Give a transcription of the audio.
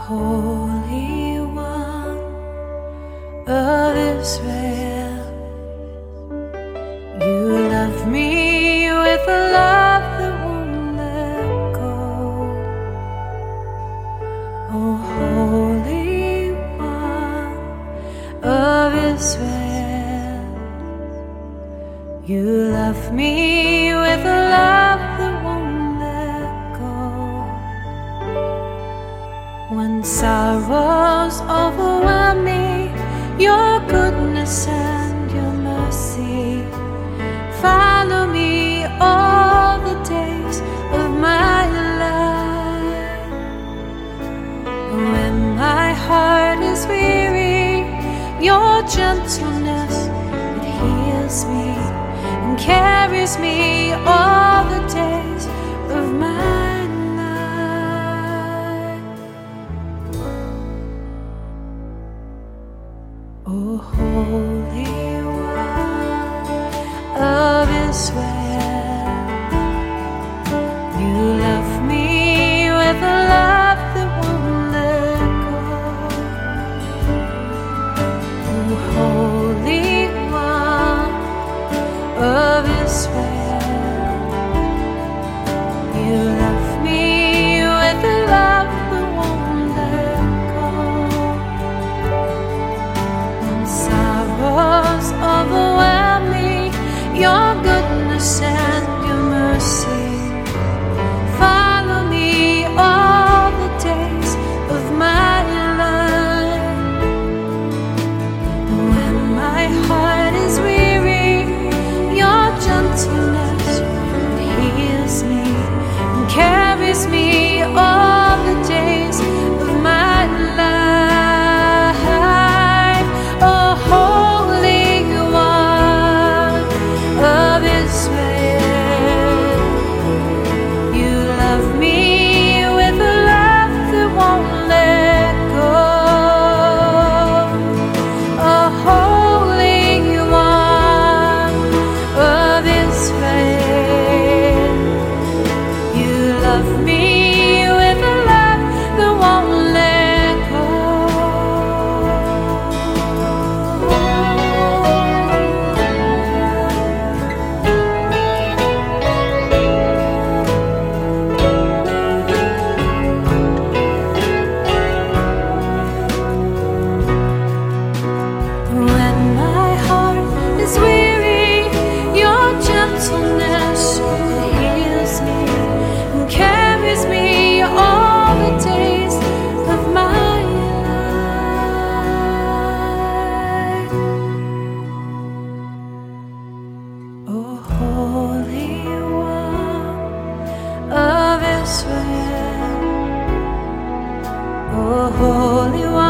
Holy One of Israel, you love me with a love that won't let go. Oh, Holy One of Israel, you love me with a love that won't let go. When sorrows overwhelm me, your goodness and your mercy follow me all the days of my life. When my heart is weary, your gentleness, it heals me and carries me all the days of my life. Oh, Holy One of Israel, you love me with a love that won't let go. Oh, Holy One of Israel, you love me with a love that won't let go. When sorrows overwhelm me, your goodness and your mercy follow me all the days of my life. When my heart is weary, your gentleness heals me and carries me all the days of my life. Oh, Holy One of Israel, you love me with a love that won't let go. Oh, Holy One of Israel, you love me with a love that won't let go. When my heart is weary, your gentleness heals me and carries me all the days of my life. Oh, Holy One of Israel, oh, Holy One